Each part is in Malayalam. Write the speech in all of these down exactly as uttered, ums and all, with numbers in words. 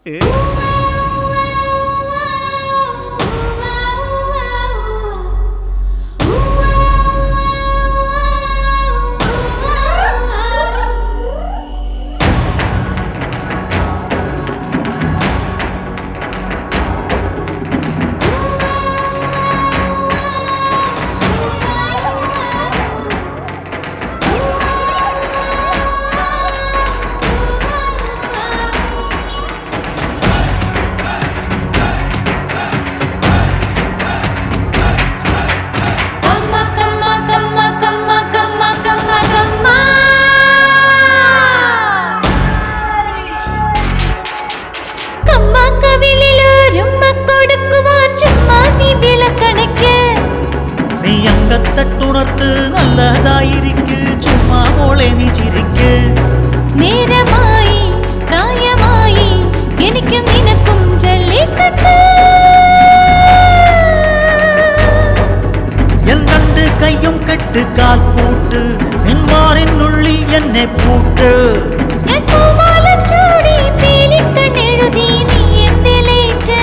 തട്ടുണർത്ത് നല്ലതായിരിക്ക് ചുമ്മാ മോളെ നീ ചിരിക്ക് നേരമായി പ്രായമായി എനിക്കും നിനക്കും ജല്ലിക്കട്ട് എൻ രണ്ട് കയ്യും കെട്ട് കാൽ പൂട്ട് നിന്മാറിനുള്ളിൽ എന്നെ പൂട്ട് ചൂടി പേലിക്കണ്ണെഴുതി നീ എന്റെ ലേറ്റ്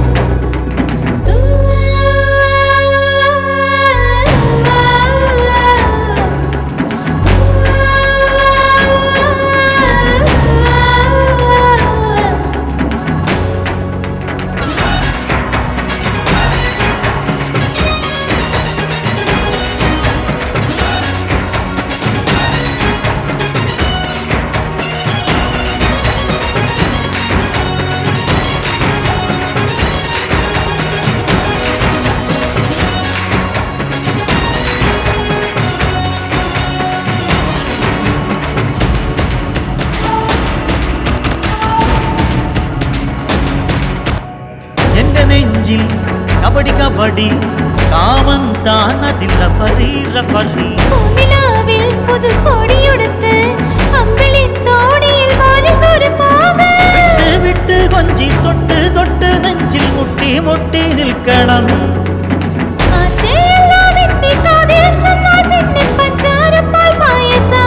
നെഞ്ചിൽ കബഡി കബഡി കാമൻ താനതിൽ റഫറി റഫറി പൂനിലാവിൽ പുതുക്കോടിയുടുത്ത് അമ്പിളി തോണിയിൽ വാലിതൊരു പോക വിട്ട് വിട്ട് കൊഞ്ചി തൊട്ട് തൊട്ട് നെഞ്ചിൽ മുട്ടി മുട്ടി നിൽക്കണം ആശയല്ലാതെ കാതിൽ ചെന്നാൽ പിന്നെ പഞ്ചാരപ്പാൽ പായസം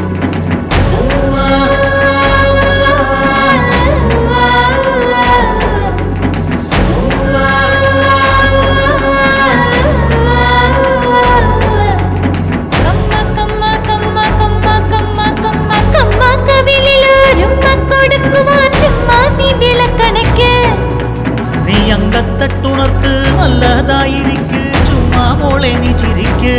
തട്ടുണർത്ത് നല്ലതായിരിക്ക് ചുമ്മാ മോളെ നീ ചിരിക്ക്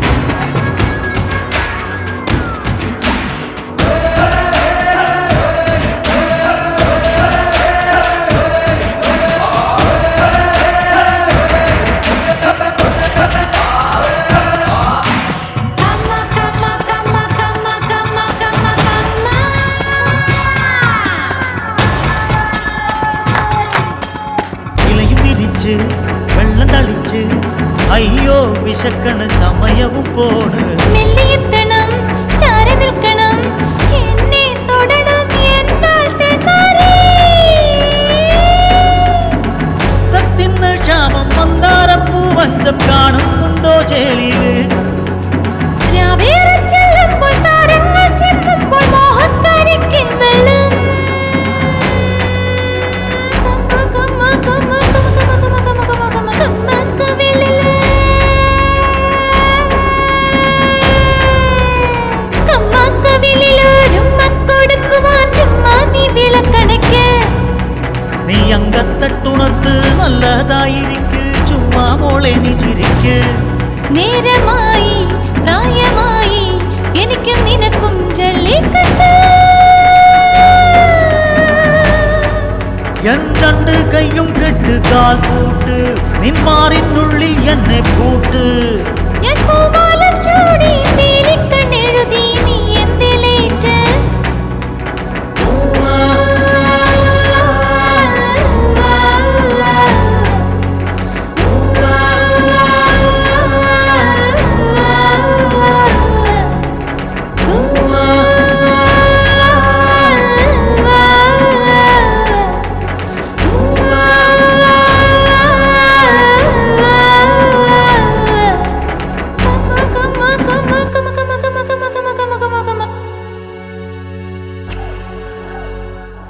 വെള്ളം തളിച്ച് അയ്യോ വിശക്കണ് സമയവും പോണ് മെല്ലിയെത്തണം ചാരി നിൽക്കണം എന്നെ തൊടണം എന്നാൽ തത്തിന് ക്ഷാമം മന്ദാരപ്പൂ വഞ്ചം കാണുന്നുണ്ടോ ചേലിയില് രാവേറെ ചെല്ലുമ്പോൾ താരങ്ങൾ ചെല്ലുമ്പോൾ മോഹത്താരിക്കിൻ വെള്ളം നീ അങ്കത്തട്ടുണർത്ത് നല്ലതായിരിക്ക് ചുമ്മാ മോളെ നീ ചിരിക്ക് നേരമായി പ്രായമായി എനിക്കും നിനക്കും ജല്ലിക്കട്ട് എൻ രണ്ട് കയ്യും കെട്ട് കാൽ പൂട്ട് നിന്മാറിനുള്ളിൽ എന്നെ പൂട്ട് ഞാൻ പൂമാല ചൂടി പേലിക്ക